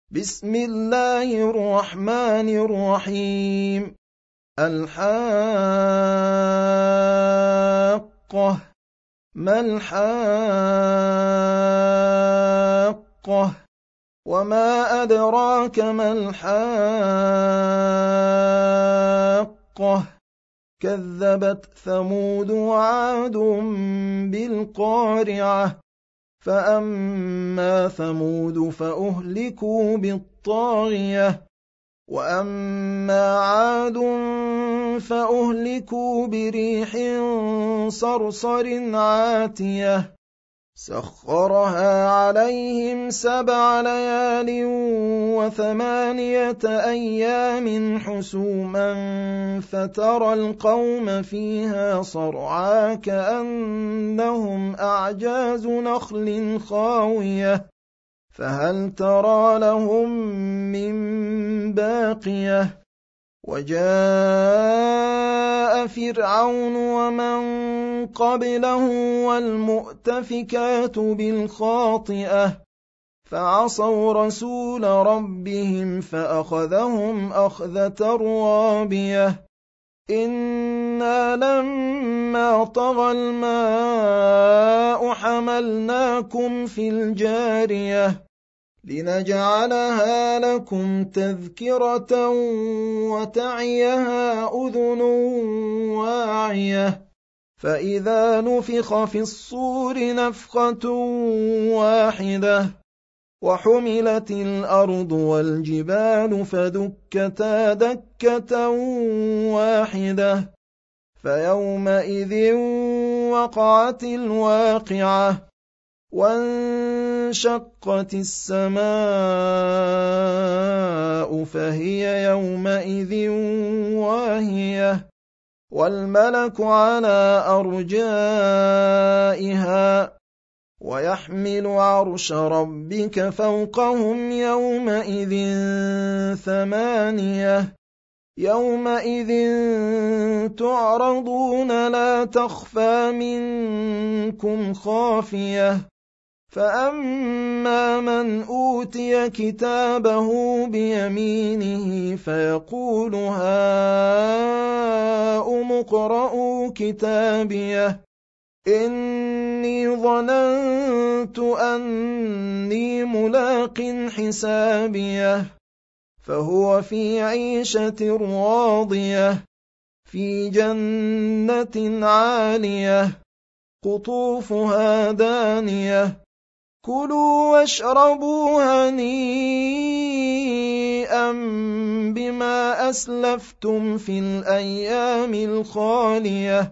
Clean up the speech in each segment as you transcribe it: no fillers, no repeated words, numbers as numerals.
بسم الله الرحمن الرحيم. الحاقة. ما الحاقة؟ وما أدراك ما الحاقة؟ كذبت ثمود وعاد بالقارعة. فأما ثمود فأهلكوا بالطاغية، وأما عاد فأهلكوا بريح صرصر عاتية سخرها عليهم 7 ليال و8 أيام حسوما فترى القوم فيها صرعى كأنهم أعجاز نخل خاوية فهل ترى لهم من باقية. وجاء فرعون ومن قبله والمؤتفكات بالخاطئة فعصوا رسول ربهم فأخذهم أخذة رابية. إنا لما طغى الماء حملناكم في الجارية لنجعلها لكم تذكرة وتعيها أذن واعية. فإذا نفخ في الصور نفخة واحدة وحملت الأرض والجبال فدكتا دكة واحدة فيومئذ وقعت الواقعة وانشقت السماء فهي يومئذ واهية والملك على أرجائها ويحمل عرش ربك فوقهم يومئذ 8 يومئذ تعرضون لا تخفى منكم خافية. فأما من أوتي كتابه بيمينه فيقول هاؤم اقرءوا كتابيه إني ظننت أني ملاق حسابيه فهو في عيشة راضية في جنة عالية قطوفها دانية كلوا واشربوا هنيئا بما أسلفتم في الأيام الخالية.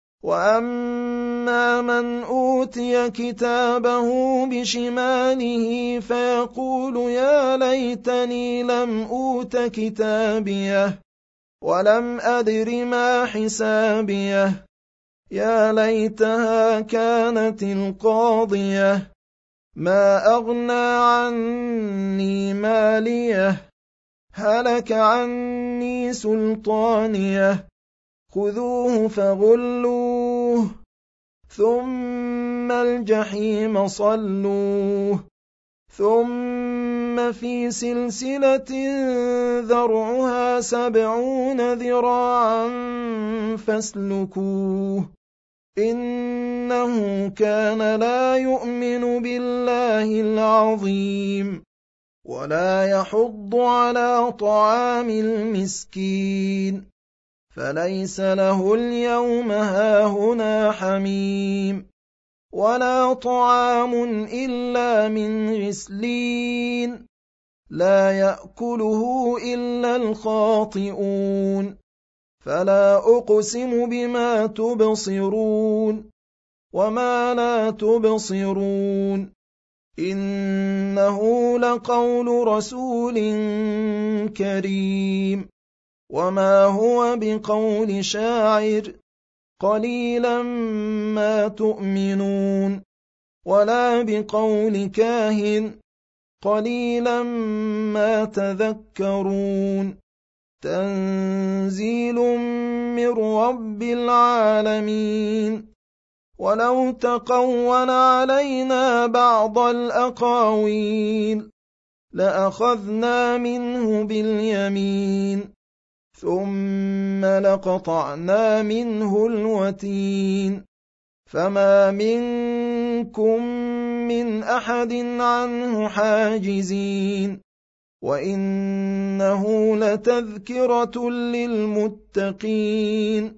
وأما من أوتي كتابه بشماله فيقول يا ليتني لم أوت كتابيه ولم أدر ما حسابيه يا ليتها كانت القاضية ما أغنى عني ماليه هلك عني سلطانيه خذوه فغلوه ثم الجحيم صلوه ثم في سلسلة ذرعها 70 ذراعا فاسلكوه إنه كان لا يؤمن بالله العظيم ولا يحض على طعام المسكين فليس له اليوم هاهنا حميم ولا طعام إلا من غسلين لا يأكله إلا الخاطئون. فلا أقسم بما تبصرون وما لا تبصرون إنه لقول رسول كريم وما هو بقول شاعر قليلا ما تؤمنون ولا بقول كاهن قليلا ما تذكرون تنزيل من رب العالمين. ولو تقول علينا بعض الأقاويل لأخذنا منه باليمين ثم لقطعنا منه الوتين فما منكم من أحد عنه حاجزين وإنه لتذكرة للمتقين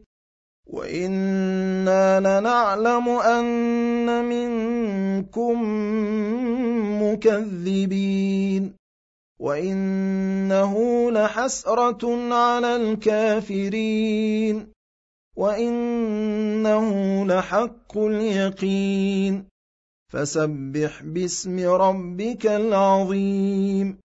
وإنا لنعلم أن منكم مكذبين وإنه لحسرة على الكافرين وإنه لحق اليقين فسبح باسم ربك العظيم